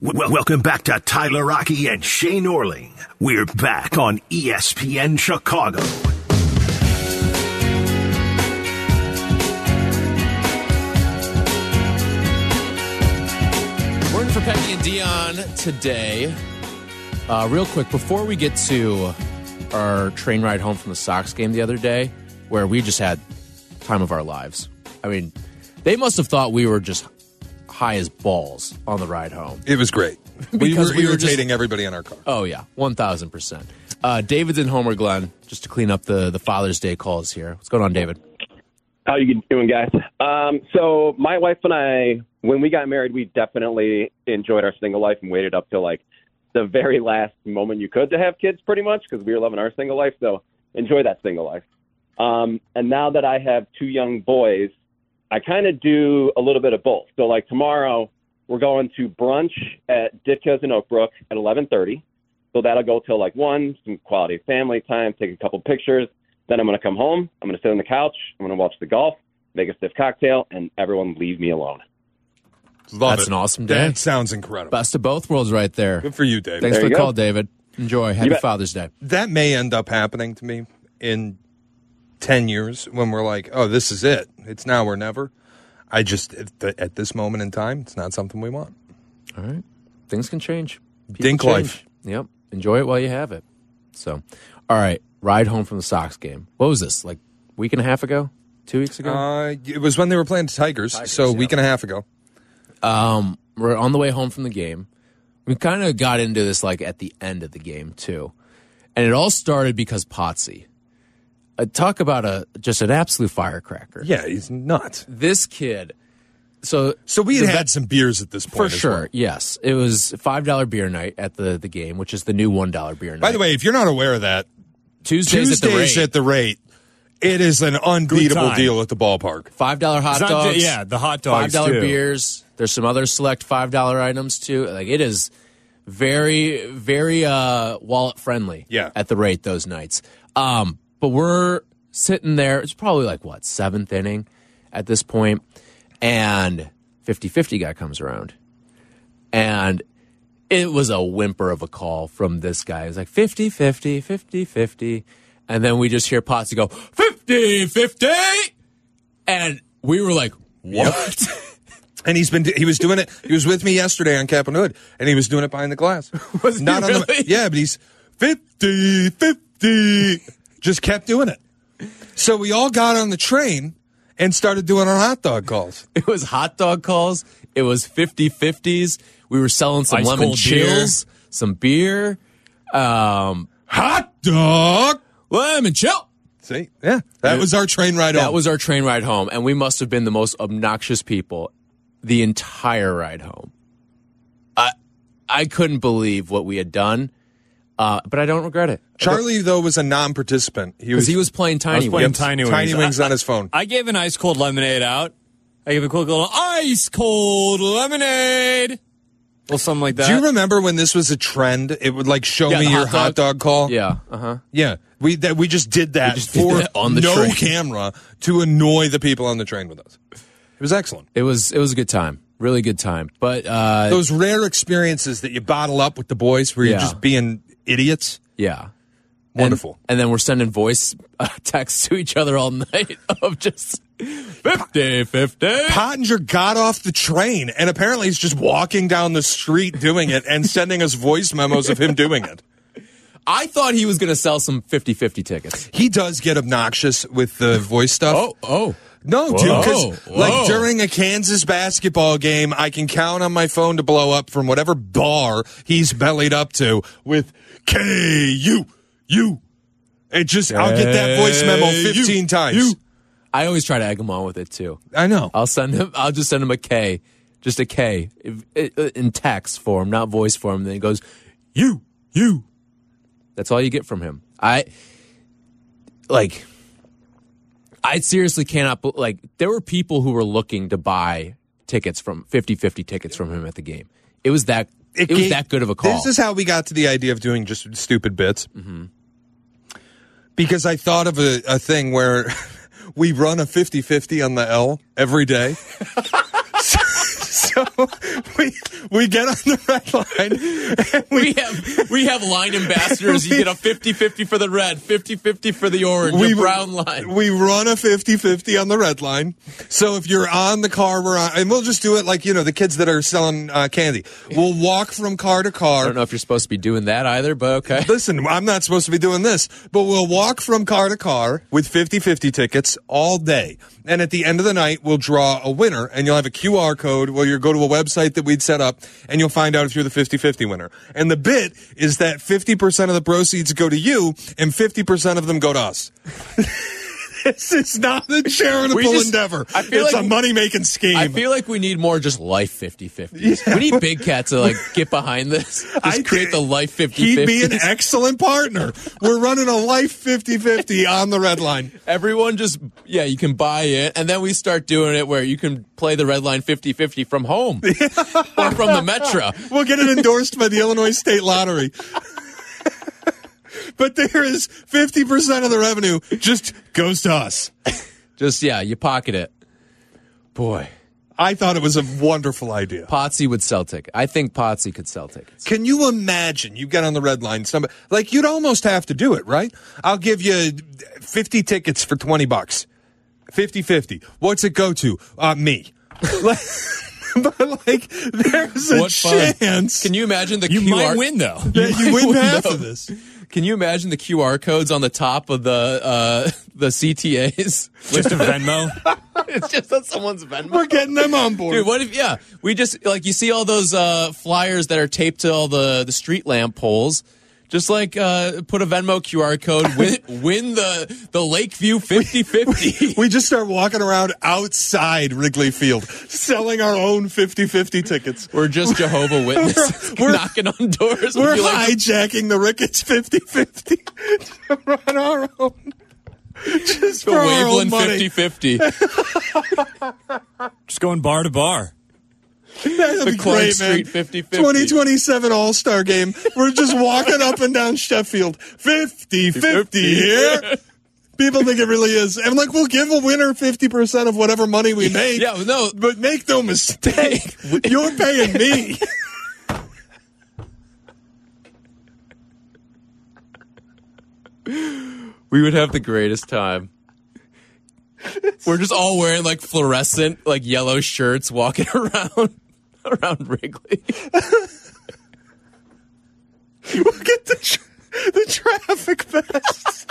Welcome back to Tyler Rocky and Shane Orling. We're back on ESPN Chicago. We're in for Peggy and Dion today. Real quick, before we get to our train ride home from the Sox game the other day, where we just had time of our lives. I mean, they must have thought we were just high as balls on the ride home. It was great. We were irritating everybody in our car. Oh, yeah, 1,000%. David's in Homer Glen, just to clean up the Father's Day calls here. What's going on, David? How you doing, guys? So my wife and I, when we got married, we definitely enjoyed our single life and waited up till, like, the very last moment you could to have kids, pretty much, because we were loving our single life. So enjoy that single life. And now that I have two young boys, I kind of do a little bit of both. So, like, tomorrow we're going to brunch at Ditka's in Oak Brook at 11:30. So that'll go till, like, 1, some quality family time, take a couple pictures. Then I'm going to come home. I'm going to sit on the couch. I'm going to watch the golf, make a stiff cocktail, and everyone leave me alone. That's an awesome day. That sounds incredible. Best of both worlds right there. Good for you, David. Thanks There for you the go. call, David. Enjoy. Happy Father's Day. That may end up happening to me in 10 years when we're like, oh, this is it. It's now or never. I just, at this moment in time, it's not something we want. All right. Things can change. People Dink change. life. Yep. Enjoy it while you have it. So, all right. Ride home from the Sox game. What was this? Like a week and a half ago? 2 weeks ago? It was when they were playing Tigers, so a week and a half ago. We're on the way home from the game. We kind of got into this like at the end of the game too. And it all started because Potsy. Talk about just an absolute firecracker. Yeah, he's nuts. This kid. So we had some beers at this point. For as sure, well. yes. It was $5 beer night at the game, which is the new $1 beer night. By the way, if you're not aware of that, Tuesdays at the rate, it is an unbeatable deal at the ballpark. $5 hot dogs. The hot dogs, $5 too. beers. There's some other select $5 items, too. Like, it is very, very wallet friendly at the rate those nights. But we're sitting there. It's probably like, what, 7th inning at this point, and 50-50 guy comes around. And it was a whimper of a call from this guy. It was like 50-50, 50-50. And then we just hear Potsy go, 50-50! And we were like, what? And he was doing it. He was with me yesterday on Cap and Hood, and he was doing it behind the glass. Was he Not really? on the, yeah, but he's 50-50. Just kept doing it. So we all got on the train and started doing our hot dog calls. It was hot dog calls. It was 50-50s. We were selling some Ice lemon cold chills, some beer. Hot dog! Lemon chill. See? Yeah. That was our train ride home. That was our train ride home. And we must have been the most obnoxious people the entire ride home. I couldn't believe what we had done, but I don't regret it. Charlie, though, was a non-participant. Because he was playing Tiny Wings. Tiny Wings. Tiny Wings on his phone. I gave an ice cold lemonade out. I gave a quick little ice cold lemonade. Well, something like that. Do you remember when this was a trend? It would like show me your hot dog call. Yeah. Yeah. We just did that on the no train. camera to annoy the people on the train with us. It was excellent. It was a good time. Really good time. But those rare experiences that you bottle up with the boys where you're just being idiots. Yeah. Wonderful. And then we're sending voice texts to each other all night of just 50-50. Pottinger got off the train, and apparently he's just walking down the street doing it and sending us voice memos of him doing it. I thought he was going to sell some 50-50 tickets. He does get obnoxious with the voice stuff. Oh. No, dude, because like during a Kansas basketball game, I can count on my phone to blow up from whatever bar he's bellied up to with K-U-U. It just, I'll get that voice memo 15 times. I always try to egg him on with it, too. I know. I'll just send him a K, just a K, in text form, not voice form. Then he goes, you. That's all you get from him. I seriously cannot, there were people who were looking to buy tickets from 50-50 tickets from him at the game. It was that good of a call. This is how we got to the idea of doing just stupid bits. Mm-hmm. Because I thought of a thing where we run a 50-50 on the L every day. So we get on the red line. And we have line ambassadors. You get a 50-50 for the red, 50-50 for the orange, a brown line. We run a 50-50 on the red line. So if you're on the car, and we'll just do it like, the kids that are selling candy. We'll walk from car to car. I don't know if you're supposed to be doing that either, but okay. Listen, I'm not supposed to be doing this, but we'll walk from car to car with 50-50 tickets all day. And at the end of the night, we'll draw a winner, and you'll have a QR code where you'll go to a website that we'd set up, and you'll find out if you're the 50-50 winner. And the bit is that 50% of the proceeds go to you, and 50% of them go to us. This is not a charitable endeavor. It's a money-making scheme. I feel like we need more just life 50-50s. Yeah. We need Big Cat to get behind this. Just create the life 50-50s. He'd be an excellent partner. We're running a life 50-50 on the red line. Everyone you can buy it, and then we start doing it where you can play the red line 50-50 from home or from the Metro. We'll get it endorsed by the Illinois State Lottery. But there is 50% of the revenue just goes to us. You pocket it. Boy. I thought it was a wonderful idea. Potsy would sell tickets. I think Potsy could sell tickets. Can you imagine you get on the red line, you'd almost have to do it, right? I'll give you 50 tickets for $20. 50-50. What's it go to? Me. But there's a chance. Can you imagine the You QR? might win though. Yeah, you win half of this. Can you imagine the QR codes on the top of the CTAs? Just a Venmo. It's just on someone's Venmo. We're getting them on board. Dude, what if, we just, you see all those flyers that are taped to all the street lamp poles. Just put a Venmo QR code, win the Lakeview 50-50. We just start walking around outside Wrigley Field, selling our own 50-50 tickets. We're just Jehovah's Witnesses we're knocking on doors. We're hijacking the Ricketts 50-50 to run our own. Just the for our own money. 50-50. Just going bar to bar. That'd be Clark great, Street man. 50-50. 2027 All-Star Game. We're just walking up and down Sheffield. 50-50 here. People think it really is. And we'll give a winner 50% of whatever money we make. Yeah, no. But make no mistake, you're paying me. We would have the greatest time. We're just all wearing fluorescent, yellow shirts, walking around Wrigley. We'll get the traffic vests.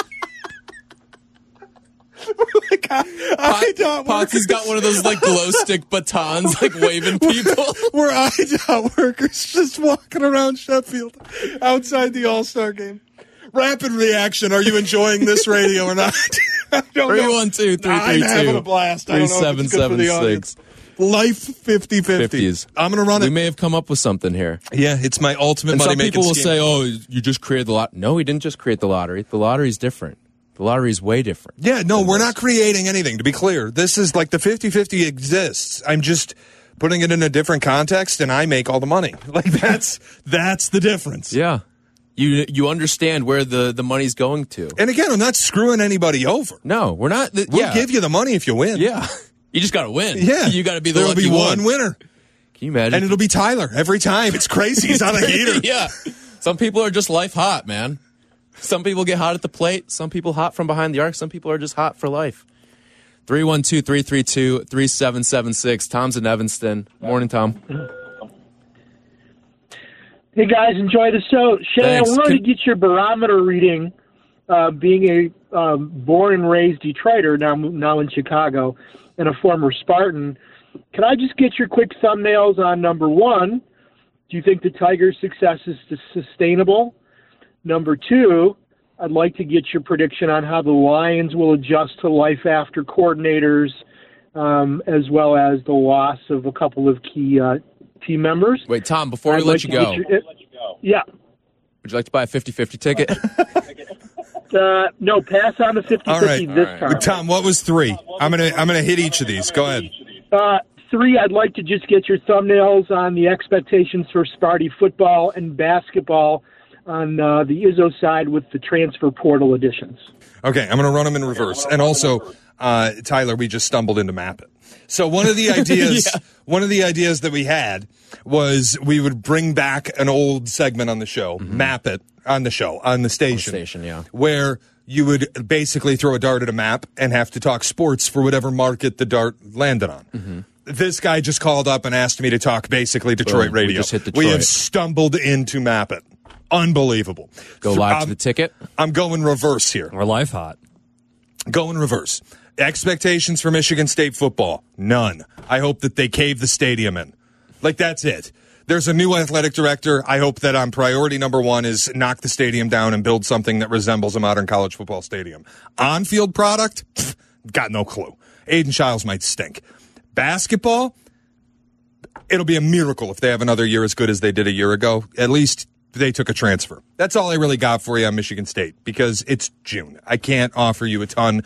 Potsy's got one of those glow stick batons, waving people. We're IDOT workers just walking around Sheffield outside the All-Star Game. Rapid reaction. Are you enjoying this radio or not? 312-332. I'm having a blast. I don't know if it's good for the audience. Life 50-50s. I'm going to run it. We may have come up with something here. Yeah, it's my ultimate money-making scheme. Some people will say, you just created the lottery. No, we didn't just create the lottery. The lottery's different. The lottery's way different. Yeah, no, we're not creating anything, to be clear. This is the 50-50 exists. I'm just putting it in a different context, and I make all the money. That's the difference. Yeah. You understand where the money's going to. And again, I'm not screwing anybody over. No, we're not. We'll give you the money if you win. Yeah. You just got to win. Yeah. You got to be the lucky one. There'll be one winner. Can you imagine? And it'll be Tyler every time. It's crazy. He's on a heater. Yeah. Some people are just life hot, man. Some people get hot at the plate. Some people hot from behind the arc. Some people are just hot for life. 312-332-3776. Tom's in Evanston. Morning, Tom. Hey, guys, enjoy the show. Shay, I wanted to get your barometer reading, being a born and raised Detroiter, now in Chicago, and a former Spartan. Can I just get your quick thumbnails on number one? Do you think the Tigers' success is sustainable? Number two, I'd like to get your prediction on how the Lions will adjust to life after coordinators, as well as the loss of a couple of key team members. Wait, Tom, before we let you go. Yeah. Would you like to buy a 50-50 ticket? No, pass on the 50-50 this time. Tom, what was three? I'm gonna hit each of these. Go ahead. Three, I'd like to just get your thumbnails on the expectations for Sparty football and basketball on the Izzo side with the transfer portal additions. Okay, I'm going to run them in reverse. And also, Tyler, we just stumbled into Map It. So one of the ideas, one of the ideas that we had was we would bring back an old segment on the show, map it on the show, on the station, where you would basically throw a dart at a map and have to talk sports for whatever market the dart landed on. This guy just called up and asked me to talk basically Detroit radio. We just hit Detroit. We have stumbled into Map It. Unbelievable. Go live to the ticket. I'm going reverse here. Or live hot. Going reverse. Expectations for Michigan State football? None. I hope that they cave the stadium in. Like, that's it. There's a new athletic director. I hope that on priority number one is knock the stadium down and build something that resembles a modern college football stadium. On-field product? Pfft, got no clue. Aiden Chiles might stink. Basketball? It'll be a miracle if they have another year as good as they did a year ago. At least they took a transfer. That's all I really got for you on Michigan State because it's June. I can't offer you a ton.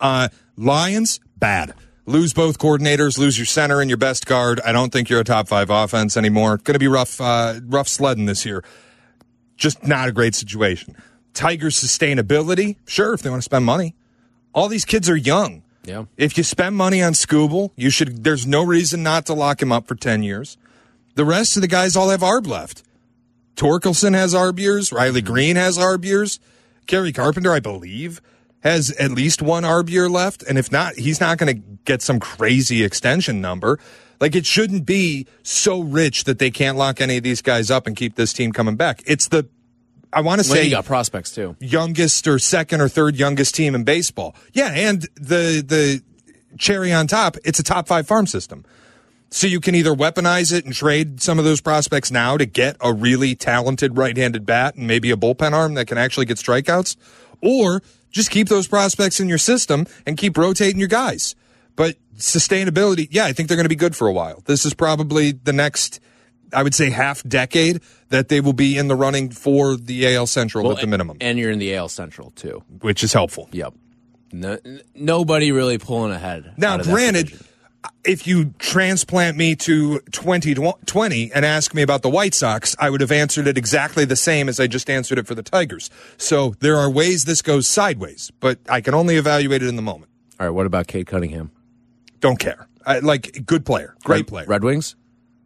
Lions, bad. Lose both coordinators, lose your center and your best guard. I don't think you're a top 5 offense anymore. Going to be rough sledding this year. Just not a great situation. Tigers sustainability, sure, if they want to spend money. All these kids are young. Yeah. If you spend money on Scooble, you should. There's no reason not to lock him up for 10 years. The rest of the guys all have ARB left. Torkelson has ARB years. Riley Green has ARB years. Kerry Carpenter, I believe, has at least one ARB year left. And if not, he's not going to get some crazy extension number. Like, it shouldn't be so rich that they can't lock any of these guys up and keep this team coming back. It's the, I want to say, you got prospects too. Youngest or second or third youngest team in baseball. Yeah, and the cherry on top, it's a top 5 farm system. So you can either weaponize it and trade some of those prospects now to get a really talented right-handed bat and maybe a bullpen arm that can actually get strikeouts, or just keep those prospects in your system and keep rotating your guys. But sustainability, yeah, I think they're going to be good for a while. This is probably the next, I would say, half decade that they will be in the running for the AL Central at the minimum. And you're in the AL Central, too. Which is helpful. Yep. Nobody really pulling ahead. Now, granted, if you transplant me to 2020 and ask me about the White Sox, I would have answered it exactly the same as I just answered it for the Tigers. So there are ways this goes sideways, but I can only evaluate it in the moment. All right, what about Cade Cunningham? Don't care. Good player. Great player. Red Wings?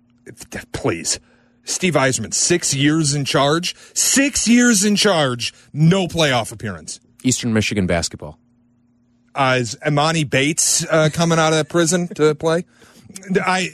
Please. Steve Yzerman, 6 years in charge. 6 years in charge. No playoff appearance. Eastern Michigan basketball. Is Imani Bates coming out of prison to play? I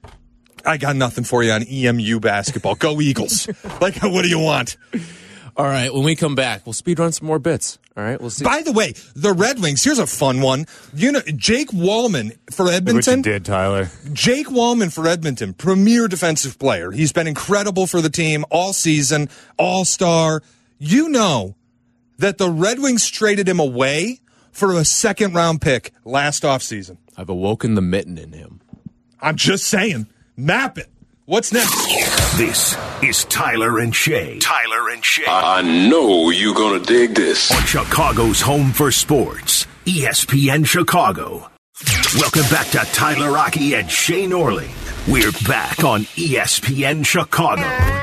got nothing for you on EMU basketball. Go Eagles. Like, what do you want? All right, when we come back, we'll speed run some more bits. All right, we'll see. By the way, the Red Wings, here's a fun one. You know, Jake Wallman for Edmonton. What you did, Tyler. Jake Wallman for Edmonton, premier defensive player. He's been incredible for the team all season, all-star. You know that the Red Wings traded him away for a second-round pick last offseason. I've awoken the mitten in him. I'm just saying. Map it. What's next? This is Tyler and Shay. Tyler and Shay. I know you're going to dig this. On Chicago's home for sports, ESPN Chicago. Welcome back to Tyler Rocky and Shay Norling. We're back on ESPN Chicago.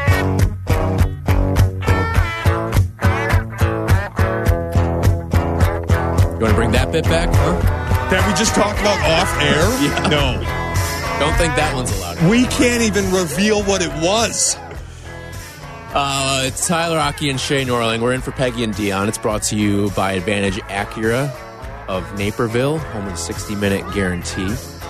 You want to bring that bit back, huh? That we just talked about off air? Yeah. No. Don't think that one's allowed. We can't even reveal what it was. It's Tyler Rocky and Shay Norling. We're in for Peggy and Dion. It's brought to you by Advantage Acura of Naperville, home of the 60-minute guarantee.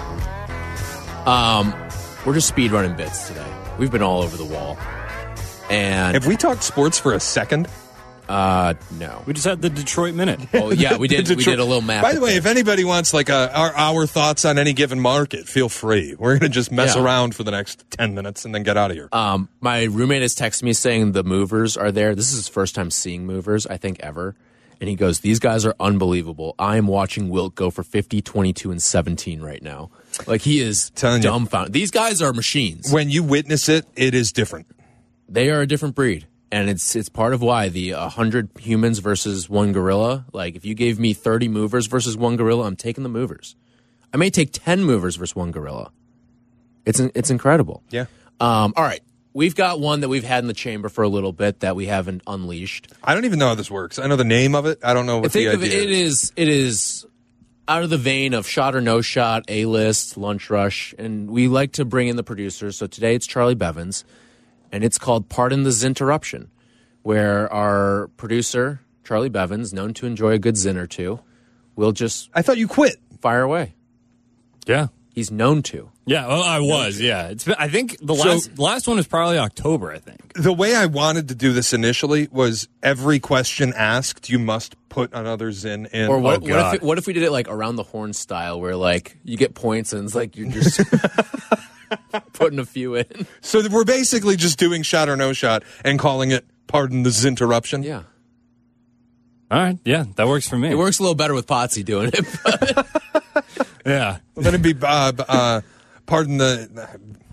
We're just speed running bits today. We've been all over the wall. And have we talked sports for a second? No. We just had the Detroit Minute. Oh, yeah, we did. We did a little map. By the way, if anybody wants like our thoughts on any given market, feel free. We're going to just mess around for the next 10 minutes and then get out of here. My roommate has texted me saying the movers are there. This is his first time seeing movers, I think, ever. And he goes, these guys are unbelievable. I am watching Wilt go for 50, 22, and 17 right now. Like, he is dumbfounded. These guys are machines. When you witness it, it is different. They are a different breed. And it's part of why the 100 humans versus one gorilla. Like, if you gave me 30 movers versus one gorilla, I'm taking the movers. I may take 10 movers versus one gorilla. It's incredible. Yeah. All right. We've got one that we've had in the chamber for a little bit that we haven't unleashed. I don't even know how this works. I know the name of it. I don't know what the idea is. It is out of the vein of Shot or No Shot, A-List, Lunch Rush, and we like to bring in the producers. So today it's Charlie Bevins, and it's called Pardon the Zinterruption, where our producer, Charlie Bevins, known to enjoy a good zin or two, will just... I thought you quit. Fire away. Yeah. He's known to. Yeah, well, I was, yeah. I think the last one was probably October, I think. The way I wanted to do this initially was every question asked, you must put another zin in. Or what if we did it like around the horn style, where like you get points and it's like you're just putting a few in. So we're basically just doing Shot or No Shot and calling it Pardon the Zinterruption? Yeah. All right, yeah, that works for me. It works a little better with Potsy doing it. But yeah. Well, then it'd be pardon the...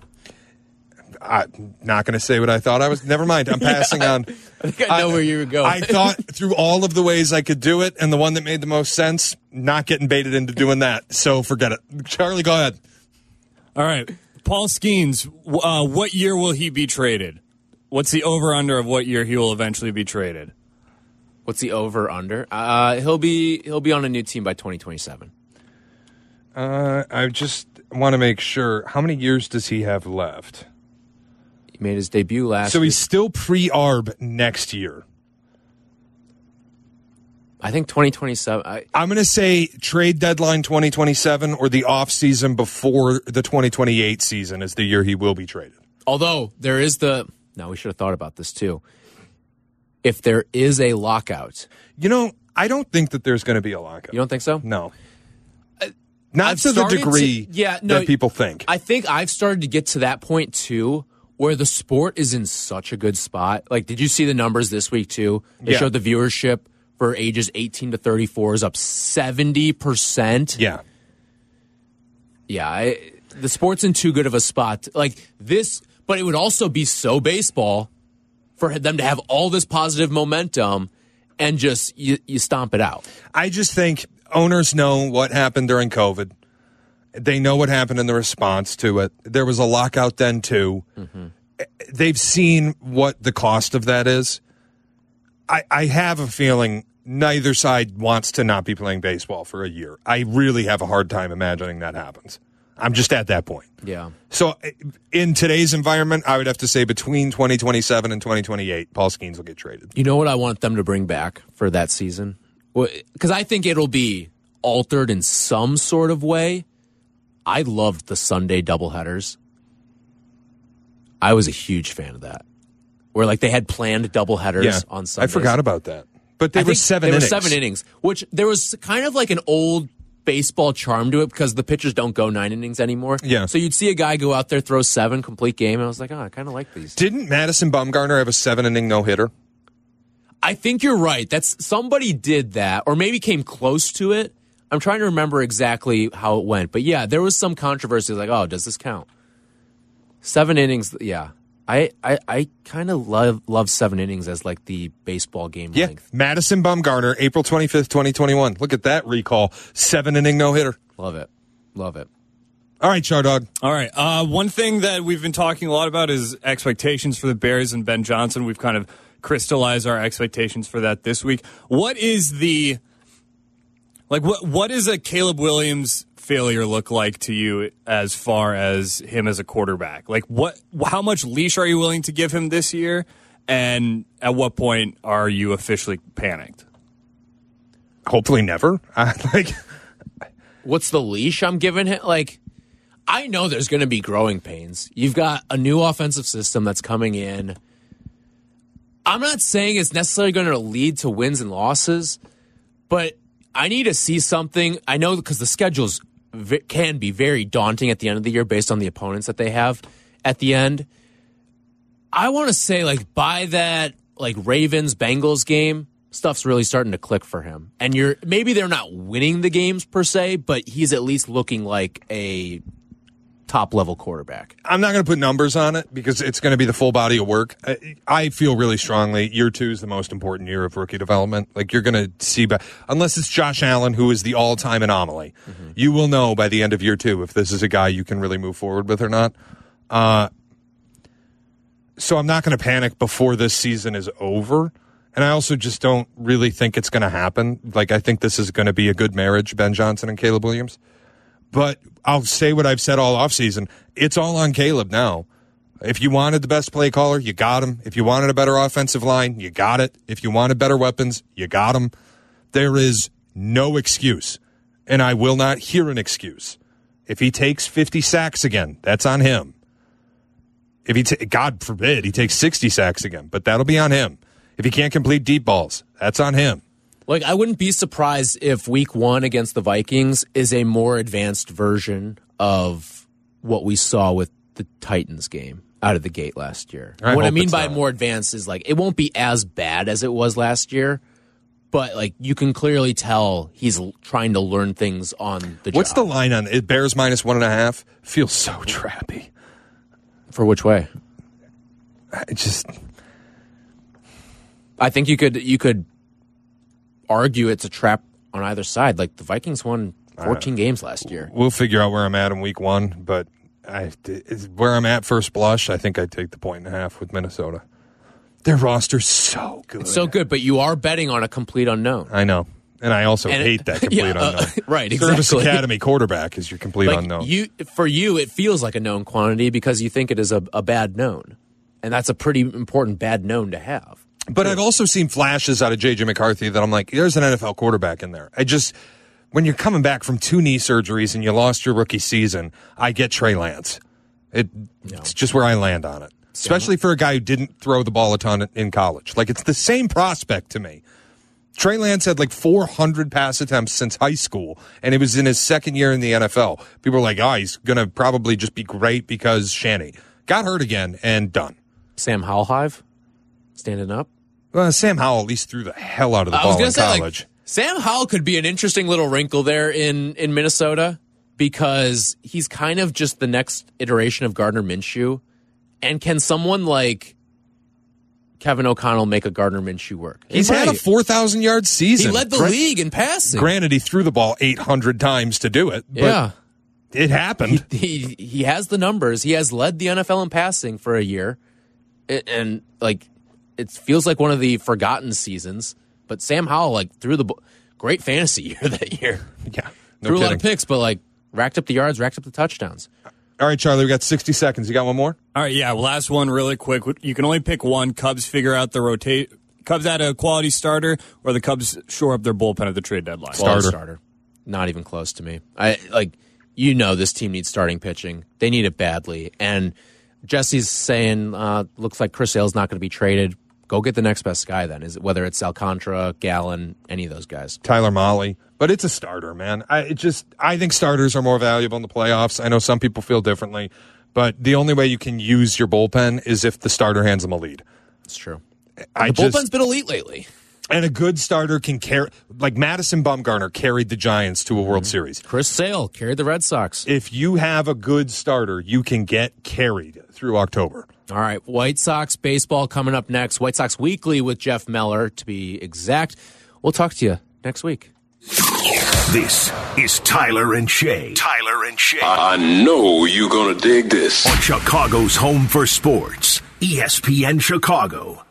I'm not going to say what I thought I was. Never mind. I'm passing on. I think I know where you were going. I thought through all of the ways I could do it, and the one that made the most sense, not getting baited into doing that. So forget it. Charlie, go ahead. All right. Paul Skeens, what year will he be traded? What's the over-under of what year he will eventually be traded? What's the over-under? He'll be on a new team by 2027. I just want to make sure. How many years does he have left? He made his debut last So he's still pre-ARB next year. I think 2027. I'm going to say trade deadline 2027 or the offseason before the 2028 season is the year he will be traded. Although there is we should have thought about this too. If there is a lockout. I don't think that there's going to be a lockout. You don't think so? No. Not to the degree that people think. I think I've started to get to that point, too, where the sport is in such a good spot. Like, did you see the numbers this week, too? They showed the viewership for ages 18 to 34 is up 70%. Yeah. Yeah, the sport's in too good of a spot. Like, this, but it would also be so baseball for them to have all this positive momentum and just, you stomp it out. I just think owners know what happened during COVID. They know what happened in the response to it. There was a lockout then, too. Mm-hmm. They've seen what the cost of that is. I have a feeling neither side wants to not be playing baseball for a year. I really have a hard time imagining that happens. I'm just at that point. Yeah. So in today's environment, I would have to say between 2027 and 2028, Paul Skeens will get traded. You know what I want them to bring back for that season? Because I think it'll be altered in some sort of way. I loved the Sunday doubleheaders. I was a huge fan of that. Where like they had planned doubleheaders on Sundays. I forgot about that. But they were 7 innings. They were 7 innings, which there was kind of like an old baseball charm to it because the pitchers don't go 9 innings anymore. Yeah. So you'd see a guy go out there, throw 7, complete game, and I was like, I kind of like these. Didn't Madison Bumgarner have a 7-inning no-hitter? I think you're right. Somebody did that, or maybe came close to it. I'm trying to remember exactly how it went. But yeah, there was some controversy like, does this count? 7 innings, yeah. I kind of love 7 innings as like the baseball game length. Madison Bumgarner, April 25th, 2021. Look at that recall. 7-inning no-hitter. Love it. All right, Chardog. All right. One thing that we've been talking a lot about is expectations for the Bears and Ben Johnson. We've kind of crystallized our expectations for that this week. What is what does a Caleb Williams failure look like to you as far as him as a quarterback? Like how much leash are you willing to give him this year? And at what point are you officially panicked? Hopefully never. What's the leash I'm giving him? Like, I know there's going to be growing pains. You've got a new offensive system that's coming in. I'm not saying it's necessarily going to lead to wins and losses, but I need to see something. I know because the schedules can be very daunting at the end of the year based on the opponents that they have at the end. I want to say, like, by that, like, Ravens-Bengals game, stuff's really starting to click for him. And maybe they're not winning the games per se, but he's at least looking like a top-level quarterback. I'm not going to put numbers on it because it's going to be the full body of work. I feel really strongly year 2 is the most important year of rookie development. Like, you're going to see, unless it's Josh Allen, who is the all-time anomaly, you will know by the end of year 2 if this is a guy you can really move forward with or not. So I'm not going to panic before this season is over. And I also just don't really think it's going to happen. Like, I think this is going to be a good marriage, Ben Johnson and Caleb Williams. But I'll say what I've said all offseason. It's all on Caleb now. If you wanted the best play caller, you got him. If you wanted a better offensive line, you got it. If you wanted better weapons, you got them. There is no excuse. And I will not hear an excuse. If he takes 50 sacks again, that's on him. If he, God forbid, he takes 60 sacks again, but that'll be on him. If he can't complete deep balls, that's on him. Like, I wouldn't be surprised if week 1 against the Vikings is a more advanced version of what we saw with the Titans game out of the gate last year. What I mean by more advanced is, like, it won't be as bad as it was last year, but, like, you can clearly tell he's trying to learn things on the job. What's the line on it? Bears minus 1.5? Feels so trappy. For which way? I think you could argue it's a trap on either side. Like, the Vikings won 14 games last year. We'll figure out where I'm at in week 1, but where I'm at first blush, I think I'd take the 1.5 with Minnesota. Their roster's so good. It's so good, but you are betting on a complete unknown. I know. And I also hate that complete unknown. Right, exactly. Service Academy quarterback is your complete unknown. For you, it feels like a known quantity because you think it is a bad known. And that's a pretty important bad known to have. But I've also seen flashes out of J.J. McCarthy that I'm like, there's an NFL quarterback in there. When you're coming back from 2 knee surgeries and you lost your rookie season, I get Trey Lance. It's just where I land on it. Especially for a guy who didn't throw the ball a ton in college. Like, it's the same prospect to me. Trey Lance had like 400 pass attempts since high school, and it was in his second year in the NFL. People were like, he's going to probably just be great because Shanny got hurt again and done. Sam Howell Hive standing up? Well, Sam Howell at least threw the hell out of the ball in college. Like, Sam Howell could be an interesting little wrinkle there in Minnesota because he's kind of just the next iteration of Gardner Minshew. And can someone like Kevin O'Connell make a Gardner Minshew work? He's had a 4,000-yard season. He led the league in passing. Granted, he threw the ball 800 times to do it, but it happened. He has the numbers. He has led the NFL in passing for a year. And, like, it feels like one of the forgotten seasons. But Sam Howell, like, threw the great fantasy year that year. Yeah. Threw a lot of picks, but, like, racked up the yards, racked up the touchdowns. All right, Charlie, we got 60 seconds. You got one more? All right, yeah, last one really quick. You can only pick one. Cubs figure out the rotate. Cubs add a quality starter, or the Cubs shore up their bullpen at the trade deadline. Starter. Not even close to me. This team needs starting pitching. They need it badly. And Jesse's saying, looks like Chris Sale's not going to be traded. Go get the next best guy then, whether it's Alcantara, Gallen, any of those guys. Tyler Mahle. But it's a starter, man. I think starters are more valuable in the playoffs. I know some people feel differently, but the only way you can use your bullpen is if the starter hands them a lead. It's true. The bullpen's been elite lately. And a good starter can carry, like Madison Bumgarner carried the Giants to a World Series. Chris Sale carried the Red Sox. If you have a good starter, you can get carried through October. All right, White Sox baseball coming up next. White Sox Weekly with Jeff Meller, to be exact. We'll talk to you next week. This is Tyler and Shay. Tyler and Shay. I know you're going to dig this. On Chicago's home for sports, ESPN Chicago.